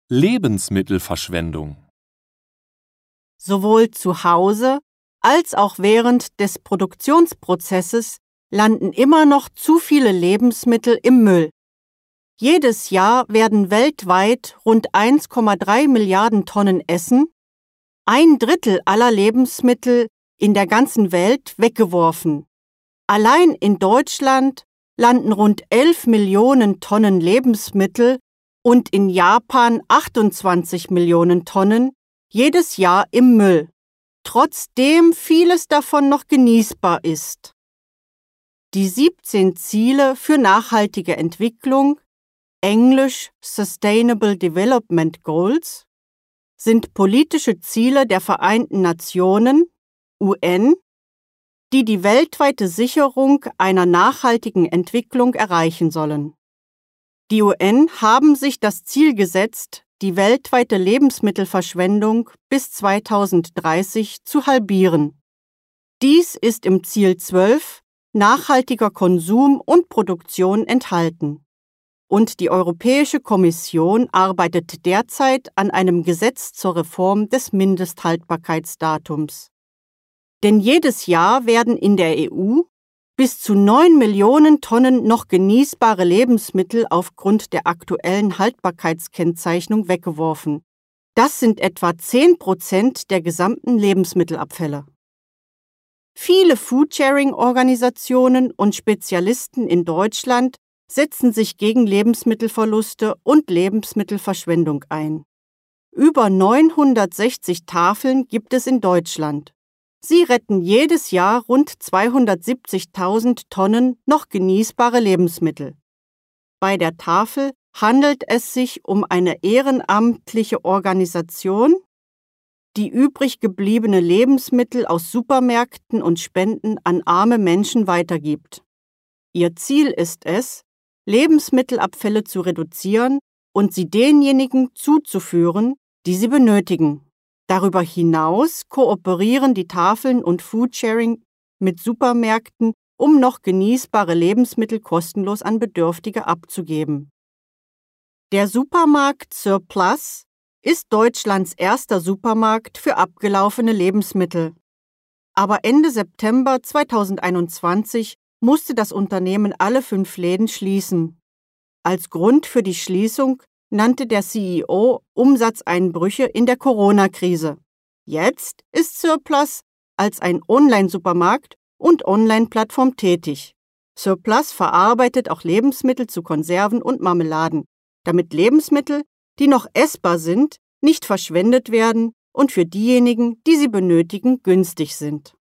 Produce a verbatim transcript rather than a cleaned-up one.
Lebensmittelverschwendung. Sowohl zu Hause als auch während des Produktionsprozesses landen immer noch zu viele Lebensmittel im Müll. Jedes Jahr werden weltweit rund eins Komma drei Milliarden Tonnen Essen, ein Drittel aller Lebensmittel in der ganzen Welt, weggeworfen. Allein in Deutschland landen rund elf Millionen Tonnen Lebensmittel und in Japan achtundzwanzig Millionen Tonnen jedes Jahr im Müll, trotzdem vieles davon noch genießbar ist. Die siebzehn Ziele für nachhaltige Entwicklung, englisch Sustainable Development Goals, sind politische Ziele der Vereinten Nationen, U N, die die weltweite Sicherung einer nachhaltigen Entwicklung erreichen sollen. Die U N haben sich das Ziel gesetzt, die weltweite Lebensmittelverschwendung bis zweitausenddreißig zu halbieren. Dies ist im Ziel zwölf nachhaltiger Konsum und Produktion enthalten. Und die Europäische Kommission arbeitet derzeit an einem Gesetz zur Reform des Mindesthaltbarkeitsdatums. Denn jedes Jahr werden in der E U bis zu neun Millionen Tonnen noch genießbare Lebensmittel aufgrund der aktuellen Haltbarkeitskennzeichnung weggeworfen. Das sind etwa zehn Prozent der gesamten Lebensmittelabfälle. Viele Foodsharing-Organisationen und Spezialisten in Deutschland setzen sich gegen Lebensmittelverluste und Lebensmittelverschwendung ein. Über neunhundertsechzig Tafeln gibt es in Deutschland. Sie retten jedes Jahr rund zweihundertsiebzigtausend Tonnen noch genießbare Lebensmittel. Bei der Tafel handelt es sich um eine ehrenamtliche Organisation, die übrig gebliebene Lebensmittel aus Supermärkten und Spenden an arme Menschen weitergibt. Ihr Ziel ist es, Lebensmittelabfälle zu reduzieren und sie denjenigen zuzuführen, die sie benötigen. Darüber hinaus kooperieren die Tafeln und Foodsharing mit Supermärkten, um noch genießbare Lebensmittel kostenlos an Bedürftige abzugeben. Der Supermarkt Surplus ist Deutschlands erster Supermarkt für abgelaufene Lebensmittel. Aber Ende September zweitausendeinundzwanzig musste das Unternehmen alle fünf Läden schließen. Als Grund für die Schließung nannte der C E O Umsatzeinbrüche in der Corona-Krise. Jetzt ist Surplus als ein Online-Supermarkt und Online-Plattform tätig. Surplus verarbeitet auch Lebensmittel zu Konserven und Marmeladen, damit Lebensmittel, die noch essbar sind, nicht verschwendet werden und für diejenigen, die sie benötigen, günstig sind.